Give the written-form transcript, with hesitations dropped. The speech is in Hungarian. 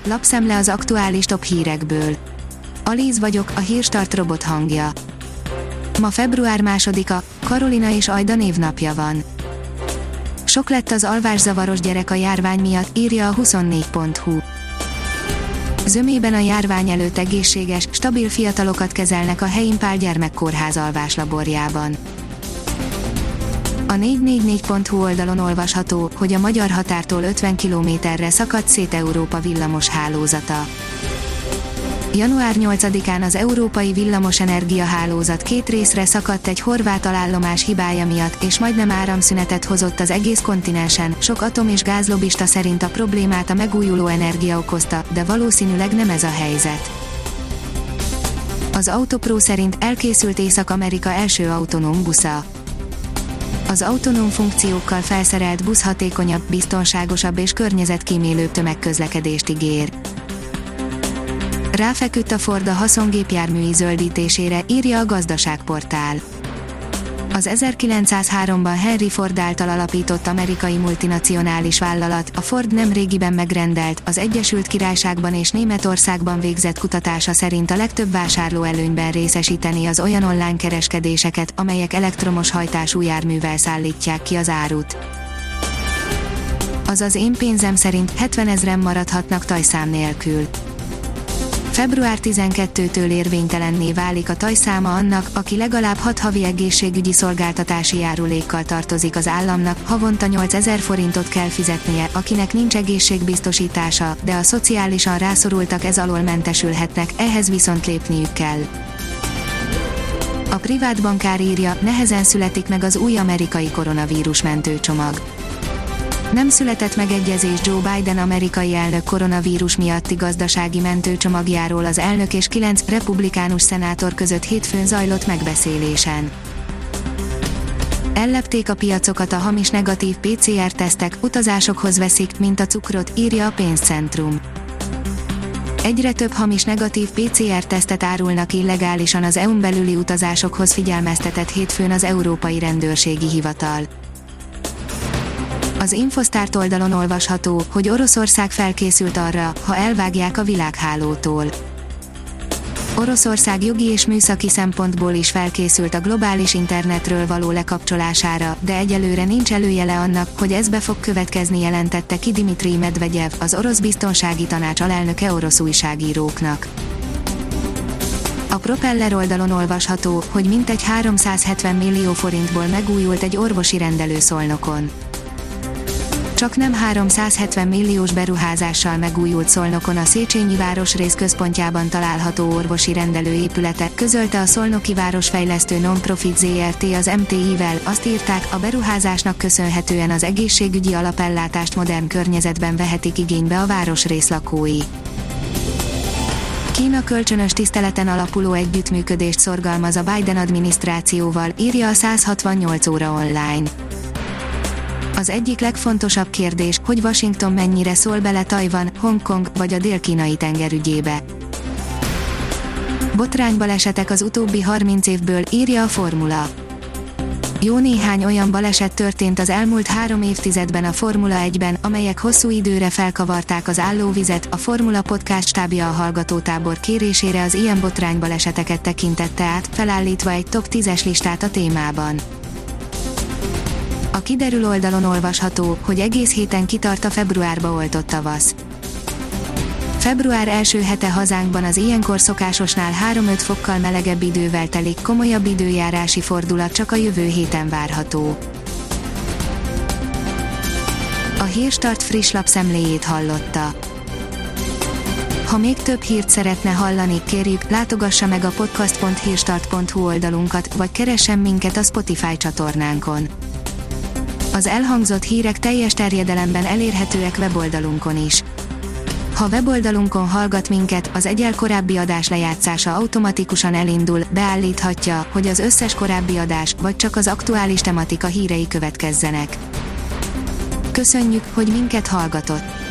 Lapszemle az aktuális top hírekből. Alíz vagyok, a Hírstart robot hangja. Ma február 2-a, Karolina és Ajda névnapja van. Sok lett az alvászavaros gyerek a járvány miatt, írja a 24.hu. Zömében a járvány előtt egészséges, stabil fiatalokat kezelnek a Helyim Pál gyermekkórház alváslaborjában. A 444.hu oldalon olvasható, hogy a magyar határtól 50 kilométerre szakadt szét Európa villamos hálózata. Január 8-án az európai villamosenergia hálózat két részre szakadt egy horvát alállomás hibája miatt, és majdnem áramszünetet hozott az egész kontinensen. Sok atom- és gázlobista szerint a problémát a megújuló energia okozta, de valószínűleg nem ez a helyzet. Az Autopro szerint elkészült Észak-Amerika első autonóm busza. Az autonóm funkciókkal felszerelt busz hatékonyabb, biztonságosabb és környezetkímélőbb tömegközlekedést ígér. Ráfeküdt a Ford a haszongépjárműi zöldítésére, írja a Gazdaságportál. Az 1903-ban Henry Ford által alapított amerikai multinacionális vállalat, a Ford nemrégiben megrendelt, az Egyesült Királyságban és Németországban végzett kutatása szerint a legtöbb vásárló előnyben részesíteni az olyan online kereskedéseket, amelyek elektromos hajtású járművel szállítják ki az árut. Azaz Én pénzem szerint 70 000-en maradhatnak tajszám nélkül. Február 12-től érvénytelenné válik a tajszáma annak, aki legalább 6 havi egészségügyi szolgáltatási járulékkal tartozik az államnak, havonta 8000 forintot kell fizetnie, akinek nincs egészségbiztosítása, de a szociálisan rászorultak ez alól mentesülhetnek, ehhez viszont lépniük kell. A privát bankár írja, nehezen születik meg az új amerikai koronavírus mentőcsomag. Nem született megegyezés Joe Biden amerikai elnök koronavírus miatti gazdasági mentőcsomagjáról az elnök és 9 republikánus szenátor között hétfőn zajlott megbeszélésen. Ellepték a piacokat a hamis negatív PCR-tesztek, utazásokhoz veszik, mint a cukrot, írja a Pénzcentrum. Egyre több hamis negatív PCR-tesztet árulnak illegálisan az EU-n belüli utazásokhoz, figyelmeztetett hétfőn az Európai Rendőrségi Hivatal. Az Infosztárt oldalon olvasható, hogy Oroszország felkészült arra, ha elvágják a világhálótól. Oroszország jogi és műszaki szempontból is felkészült a globális internetről való lekapcsolására, de egyelőre nincs előjele annak, hogy ez be fog következni, jelentette ki Dmitrij Medvegyev, az orosz biztonsági tanács alelnöke orosz újságíróknak. A Propeller oldalon olvasható, hogy mintegy 370 millió forintból megújult egy orvosi rendelő Szolnokon. Csak nem 370 milliós beruházással megújult Szolnokon a Széchenyi városrész központjában található orvosi rendelő épülete, közölte a Szolnoki Városfejlesztő Nonprofit Zrt. Az MTI-vel, azt írták, a beruházásnak köszönhetően az egészségügyi alapellátást modern környezetben vehetik igénybe a városrész lakói. Kína kölcsönös tiszteleten alapuló együttműködést szorgalmaz a Biden adminisztrációval, írja a 168 óra online. Az egyik legfontosabb kérdés, hogy Washington mennyire szól bele Tajvan, Hongkong vagy a dél-kínai tenger ügyébe. Botránybalesetek az utóbbi 30 évből, írja a Formula. Jó néhány olyan baleset történt az elmúlt 3 évtizedben a Formula 1-ben, amelyek hosszú időre felkavarták az állóvizet. A Formula Podcast stábja a hallgatótábor kérésére az ilyen botránybaleseteket tekintette át, felállítva egy top 10-es listát a témában. A Kiderül oldalon olvasható, hogy egész héten kitart a februárba oltott tavasz. Február első hete hazánkban az ilyenkor szokásosnál 3-5 fokkal melegebb idővel telik, komolyabb időjárási fordulat csak a jövő héten várható. A Hírstart friss lapszemléjét hallotta. Ha még több hírt szeretne hallani, kérjük, látogassa meg a podcast.hírstart.hu oldalunkat, vagy keressen minket a Spotify csatornánkon. Az elhangzott hírek teljes terjedelemben elérhetőek weboldalunkon is. Ha weboldalunkon hallgat minket, az egyel korábbi adás lejátszása automatikusan elindul, beállíthatja, hogy az összes korábbi adás, vagy csak az aktuális tematika hírei következzenek. Köszönjük, hogy minket hallgatott!